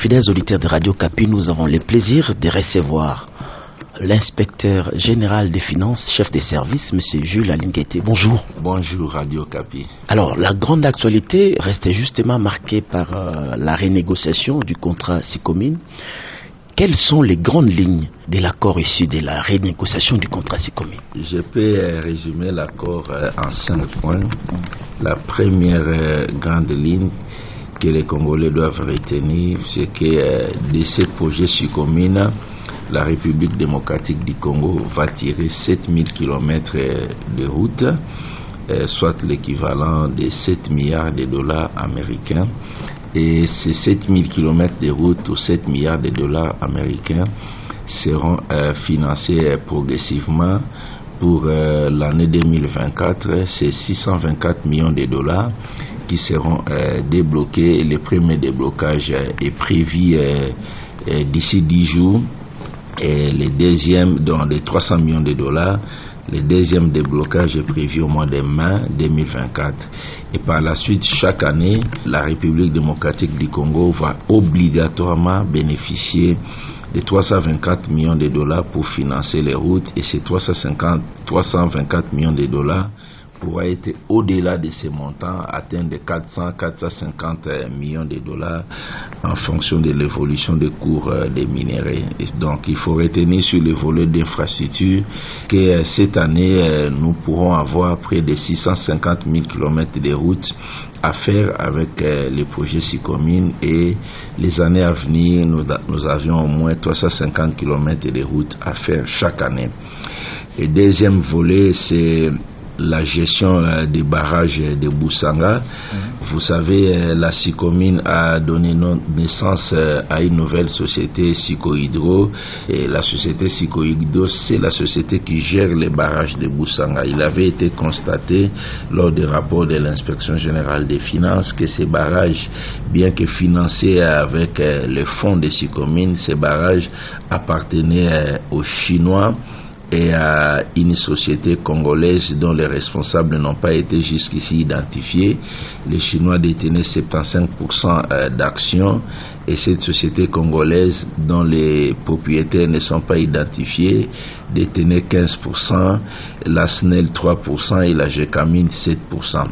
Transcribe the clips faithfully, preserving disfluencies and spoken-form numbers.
Fidèles auditeurs de Radio Kapi, nous avons le plaisir de recevoir l'inspecteur général des finances, chef des services, M. Jules Alinguete. Bonjour. Bonjour Radio Kapi. Alors, la grande actualité reste justement marquée par euh, la renégociation du contrat SICOMIN. Quelles sont les grandes lignes de l'accord issu de la renégociation du contrat SICOMIN? Je peux euh, résumer l'accord euh, en cinq points. La première euh, grande ligne que les Congolais doivent retenir, c'est que euh, de ces projets SICOMIN, la République démocratique du Congo va tirer sept mille kilomètres de route, euh, soit l'équivalent de sept milliards de dollars américains. Et ces sept mille kilomètres de route ou sept milliards de dollars américains seront euh, financés euh, progressivement pour euh, l'année deux mille vingt-quatre. C'est six cent vingt-quatre millions de dollars qui seront euh, débloqués. Le premier déblocage euh, est prévu euh, euh, d'ici dix jours. Et le deuxième, dans les trois cents millions de dollars, le deuxième déblocage est prévu au mois de mai deux mille vingt-quatre. Et par la suite, chaque année, la République démocratique du Congo va obligatoirement bénéficier de trois cent vingt-quatre millions de dollars pour financer les routes. Et ces trois cent cinquante, trois cent vingt-quatre millions de dollars pourra être au-delà de ces montants, atteindre de quatre cents à quatre cent cinquante millions de dollars en fonction de l'évolution des cours des minéraux. Et donc il faut retenir sur le volet d'infrastructure que cette année nous pourrons avoir près de six cent cinquante mille kilomètres de routes à faire avec les projets SICOMIN, et les années à venir nous, nous avions au moins trois cent cinquante kilomètres de routes à faire chaque année. Et deuxième volet, c'est la gestion euh, des barrages de Boussanga. Mmh. Vous savez, euh, la SICOMIN a donné no- naissance euh, à une nouvelle société, Sikohydro. Et la société Sikohydro, c'est la société qui gère les barrages de Boussanga. Il avait été constaté lors des rapports de l'inspection générale des finances que ces barrages, bien que financés avec euh, le fonds de SICOMIN, ces barrages appartenaient euh, aux Chinois et à une société congolaise dont les responsables n'ont pas été jusqu'ici identifiés. Les Chinois détenaient soixante-quinze pour cent d'actions, et cette société congolaise dont les propriétaires ne sont pas identifiés détenait quinze pour cent, la S N E L trois pour cent et la GECAMIN sept pour cent.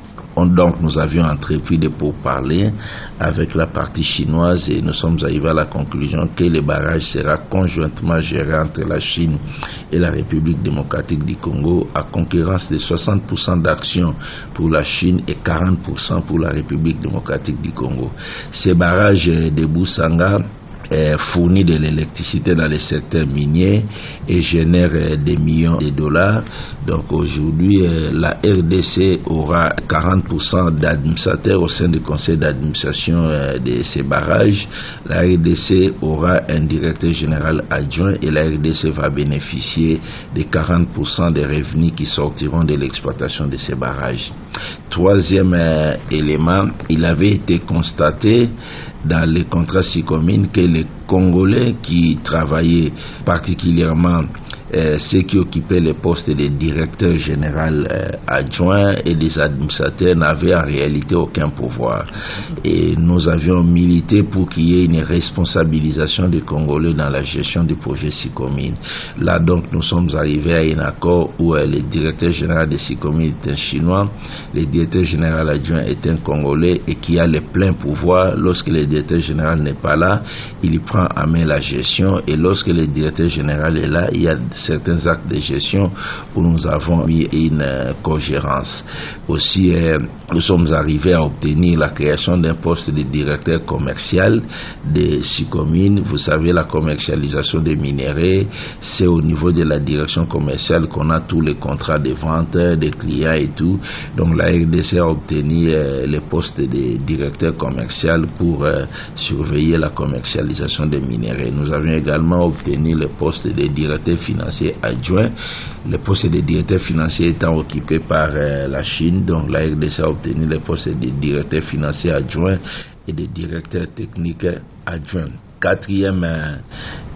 Donc nous avions entrepris de pourparlers avec la partie chinoise et nous sommes arrivés à la conclusion que le barrage sera conjointement géré entre la Chine et la République démocratique du Congo, à concurrence de soixante pour cent d'actions pour la Chine et quarante pour cent pour la République démocratique du Congo. Ces barrages de Boussanga fournit de l'électricité dans les secteurs miniers et génère des millions de dollars. Donc aujourd'hui, la R D C aura quarante pour cent d'administrateurs au sein du conseil d'administration de ces barrages. La R D C aura un directeur général adjoint et la R D C va bénéficier de quarante pour cent des revenus qui sortiront de l'exploitation de ces barrages. Troisième euh, élément, il avait été constaté dans les contrats SICOMIN que les Congolais qui travaillaient particulièrement euh, ceux qui occupaient les postes de directeur général euh, adjoint et des administrateurs n'avaient en réalité aucun pouvoir. Et nous avions milité pour qu'il y ait une responsabilisation des Congolais dans la gestion du projet SICOMIN. Là donc nous sommes arrivés à un accord où euh, le directeur général de SICOMIN est un Chinois, le directeur général adjoint est un Congolais et qui a le plein pouvoir. Lorsque le directeur général n'est pas là, il prend à main la gestion, et lorsque le directeur général est là, il y a certains actes de gestion où nous avons mis une euh, cogérance. Aussi, euh, nous sommes arrivés à obtenir la création d'un poste de directeur commercial de SICOMIN. Vous savez, la commercialisation des minéraux, c'est au niveau de la direction commerciale qu'on a tous les contrats de vente, des clients et tout. Donc la R D C a obtenu euh, le poste de directeur commercial pour euh, surveiller la commercialisation des minéraux. Nous avions également obtenu le poste de directeur financier adjoint, le poste de directeur financier étant occupé par euh, la Chine. Donc la R D C a obtenu le poste de directeur financier adjoint et de directeur technique adjoint. Quatrième euh,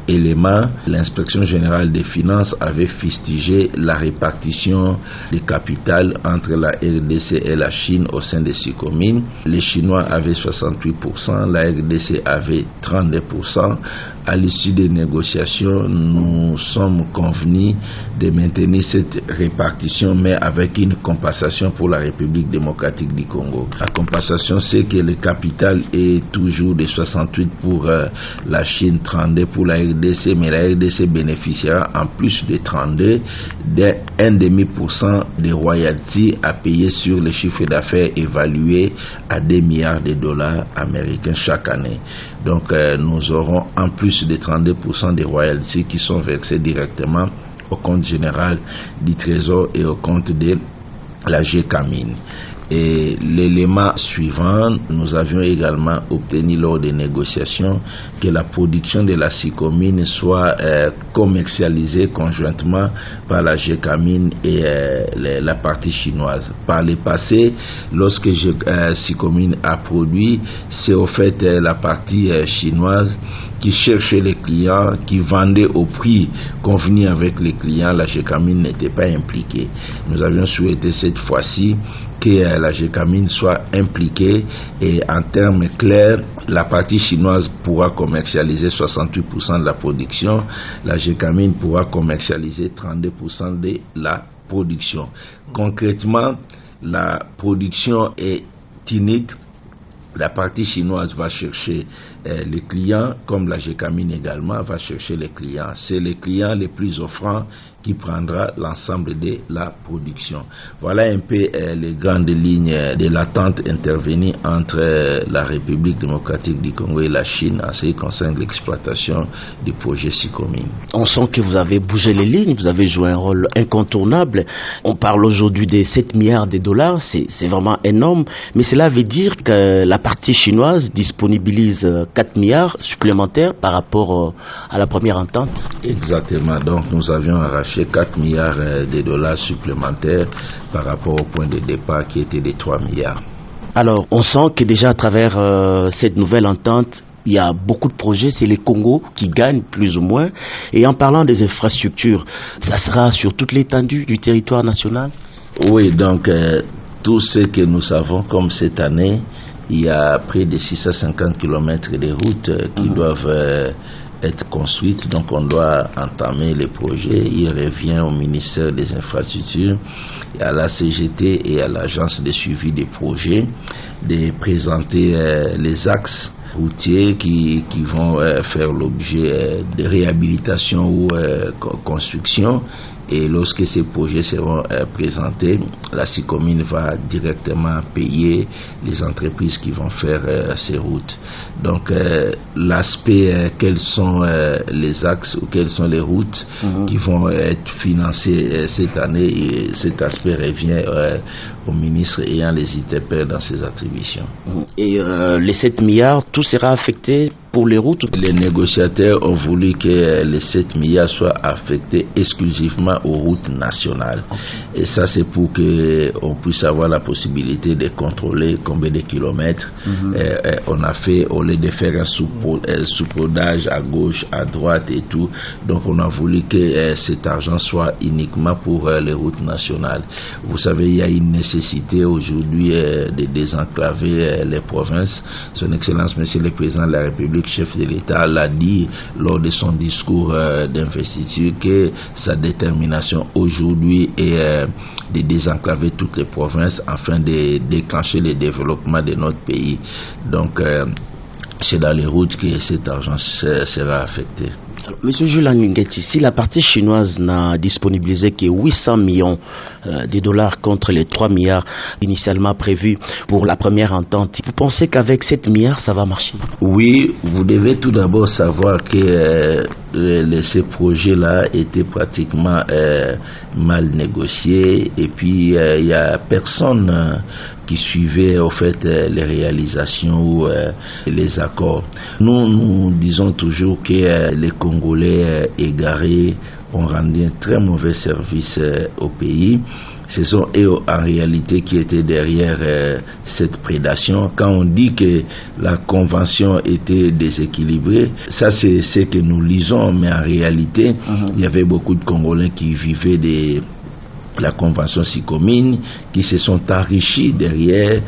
élément, l'inspection générale des finances avait fustigé la répartition des capital entre la R D C et la Chine au sein des SICOMIN. Les Chinois avaient soixante-huit pour cent, la R D C avait trente-deux pour cent. À l'issue des négociations, nous sommes convenus de maintenir cette répartition, mais avec une compensation pour la République démocratique du Congo. La compensation, c'est que le capital est toujours de soixante-huit pour euh, la Chine, trente-deux pour la R D C, mais la R D C bénéficiera en plus de trente-deux d'un virgule cinq pour cent des royalties à payer sur le chiffre d'affaires évalué à deux milliards de dollars américains chaque année. Donc euh, nous aurons en plus de trente-deux pour cent des royalties qui sont versées directement au compte général du Trésor et au compte de la GECAMIN. Et l'élément suivant, nous avions également obtenu lors des négociations que la production de la SICOMIN soit euh, commercialisée conjointement par la GECAMIN et euh, la, la partie chinoise. Par le passé, lorsque euh, SICOMIN a produit, c'est au fait euh, la partie euh, chinoise qui cherchait les clients, qui vendait au prix convenu avec les clients. La GECAMIN n'était pas impliquée. Nous avions souhaité cette fois-ci que euh, la GECAMIN soit impliquée, et en termes clairs, la partie chinoise pourra commercialiser soixante-huit pour cent de la production, la GECAMIN pourra commercialiser trente-deux pour cent de la production. Concrètement, la production est unique. La partie chinoise va chercher euh, les clients, comme la GECAMIN également va chercher les clients. C'est les clients les plus offrants qui prendra l'ensemble de la production. Voilà un peu euh, les grandes lignes de l'attente intervenue entre euh, la République démocratique du Congo et la Chine en ce qui concerne l'exploitation du projet SICOMIN. On sent que vous avez bougé les lignes, vous avez joué un rôle incontournable. On parle aujourd'hui des sept milliards de dollars, c'est, c'est vraiment énorme, mais cela veut dire que la partie chinoise disponibilise quatre milliards supplémentaires par rapport à la première entente. Exactement, donc nous avions arraché quatre milliards de dollars supplémentaires par rapport au point de départ qui était de trois milliards. Alors, on sent que déjà à travers euh, cette nouvelle entente, il y a beaucoup de projets, c'est les Congo qui gagnent plus ou moins. Et en parlant des infrastructures, ça sera sur toute l'étendue du territoire national? Oui, donc euh, tout ce que nous savons comme cette année, il y a près de six cent cinquante kilomètres de routes euh, qui mmh. doivent euh, être construites, donc on doit entamer les projets. Il revient au ministère des Infrastructures, à la C G T et à l'agence de suivi des projets de présenter euh, les axes routiers qui, qui vont euh, faire l'objet euh, de réhabilitation ou euh, construction. Et lorsque ces projets seront euh, présentés, la SICOMIN va directement payer les entreprises qui vont faire euh, ces routes. Donc euh, l'aspect, euh, quels sont euh, les axes ou quelles sont les routes mmh. qui vont être financées euh, cette année, et cet aspect revient euh, au ministre ayant les interpellés dans ses attributions. Et euh, les sept milliards, tout sera affecté pour les routes? Les négociateurs ont voulu que les sept milliards soient affectés exclusivement aux routes nationales. Et ça, c'est pour qu'on puisse avoir la possibilité de contrôler combien de kilomètres mm-hmm. euh, on a fait, au lieu de faire un saupoudrage à gauche, à droite et tout. Donc, on a voulu que euh, cet argent soit uniquement pour euh, les routes nationales. Vous savez, il y a une nécessité aujourd'hui euh, de désenclaver euh, les provinces. Son Excellence, Monsieur le Président de la République, chef de l'État, l'a dit lors de son discours euh, d'investiture que sa détermination aujourd'hui est euh, de désenclaver toutes les provinces afin de déclencher le développement de notre pays. Donc euh, c'est dans les routes que cet argent sera affecté. Alors, Monsieur Jules Ngueti, si la partie chinoise n'a disponibilisé que huit cents millions euh, de dollars contre les trois milliards initialement prévus pour la première entente, vous pensez qu'avec sept milliards, ça va marcher? Oui, vous devez tout d'abord savoir que euh, les, ces projets-là étaient pratiquement euh, mal négociés, et puis il euh, n'y a personne euh, qui suivaient au fait euh, les réalisations ou euh, les accords. Nous, nous disons toujours que euh, les Congolais euh, égarés ont rendu un très mauvais service euh, au pays. Ce sont eux en réalité qui étaient derrière euh, cette prédation. Quand on dit que la convention était déséquilibrée, ça c'est ce que nous lisons, mais en réalité, mm-hmm. il y avait beaucoup de Congolais qui vivaient des la convention SICOMIN, qui se sont enrichis derrière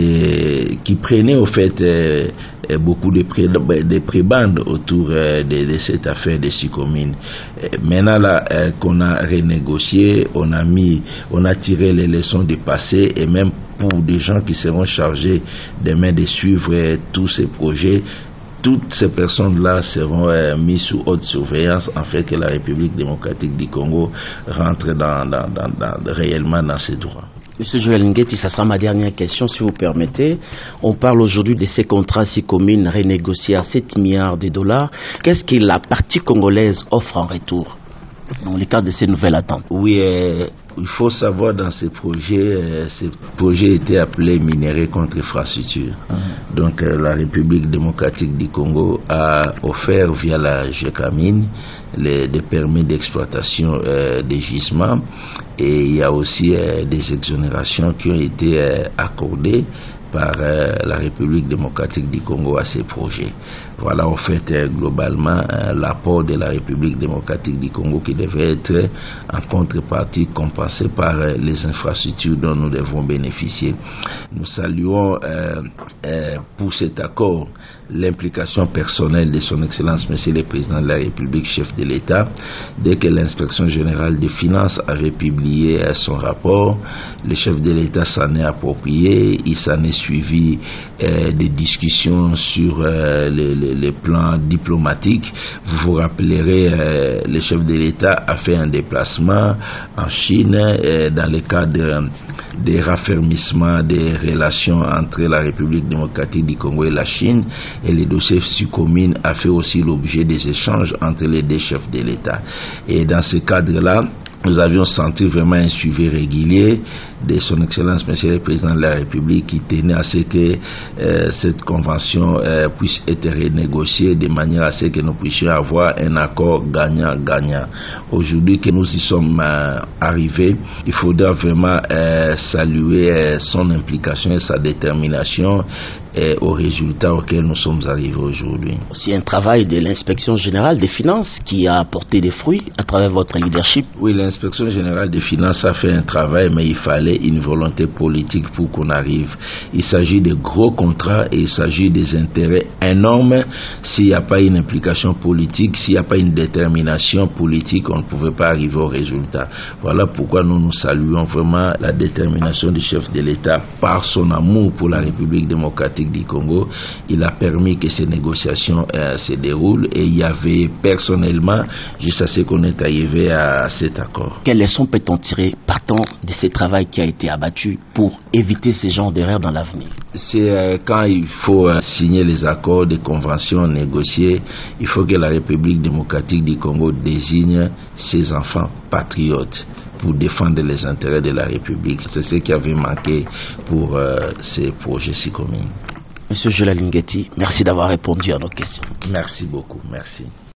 et qui prenaient au fait euh, beaucoup de, pré, de prébandes autour euh, de, de cette affaire de SICOMIN. Maintenant là euh, qu'on a renégocié, on a mis, on a tiré les leçons du passé, et même pour des gens qui seront chargés demain de suivre euh, tous ces projets, toutes ces personnes-là seront euh, mises sous haute surveillance afin que la République démocratique du Congo rentre dans, dans, dans, dans, réellement dans ses droits. Monsieur Joël Nguetti, ça sera ma dernière question si vous permettez. On parle aujourd'hui de ces contrats SICOMIN renégociés à sept milliards de dollars. Qu'est-ce que la partie congolaise offre en retour dans le cadre de ces nouvelles attentes? Oui, euh, il faut savoir dans ces projets, euh, ces projets étaient appelés minéraux contre infrastructure. Mmh. Donc euh, la République démocratique du Congo a offert via la GECAMIN les, des permis d'exploitation euh, des gisements, et il y a aussi euh, des exonérations qui ont été euh, accordées par euh, la République démocratique du Congo à ces projets. Voilà en fait euh, globalement euh, l'apport de la République démocratique du Congo qui devait être en contrepartie compensé par euh, les infrastructures dont nous devons bénéficier. Nous saluons euh, euh, pour cet accord l'implication personnelle de son Excellence Monsieur le Président de la République, chef de l'État. Dès que l'inspection générale des finances avait publié euh, son rapport, le chef de l'État s'en est approprié, il s'en est suivi euh, des discussions sur euh, les, les, les plans diplomatiques. Vous vous rappellerez, euh, le chef de l'État a fait un déplacement en Chine euh, dans le cadre euh, des raffermissements des relations entre la République démocratique du Congo et la Chine, et le dossier SICOMIN a fait aussi l'objet des échanges entre les deux chefs de l'État. Et dans ce cadre-là, nous avions senti vraiment un suivi régulier de son Excellence Monsieur le Président de la République, qui tenait à ce que euh, cette convention euh, puisse être renégociée de manière à ce que nous puissions avoir un accord gagnant-gagnant. Aujourd'hui que nous y sommes euh, arrivés, il faudra vraiment euh, saluer euh, son implication et sa détermination euh, aux résultats auxquels nous sommes arrivés aujourd'hui. C'est un travail de l'inspection générale des finances qui a apporté des fruits à travers votre leadership. Oui, l'inspection générale des finances a fait un travail, mais il fallait une volonté politique pour qu'on arrive. Il s'agit de gros contrats et il s'agit des intérêts énormes. S'il n'y a pas une implication politique, s'il n'y a pas une détermination politique, on ne pouvait pas arriver au résultat. Voilà pourquoi nous nous saluons vraiment la détermination du chef de l'État par son amour pour la République démocratique du Congo. Il a permis que ces négociations euh, se déroulent, et il y avait personnellement, jusqu'à ce qu'on est arrivé à cet accord. Quelles leçons peut-on tirer partant de ce travail qui a été abattu pour éviter ce genre d'erreurs dans l'avenir? C'est euh, quand il faut euh, signer les accords, des conventions négociées, il faut que la République démocratique du Congo désigne ses enfants patriotes pour défendre les intérêts de la République. C'est ce qui avait manqué pour euh, ces projets SICOMIN. Monsieur Joël Nguetti, merci d'avoir répondu à nos questions. Merci beaucoup, merci.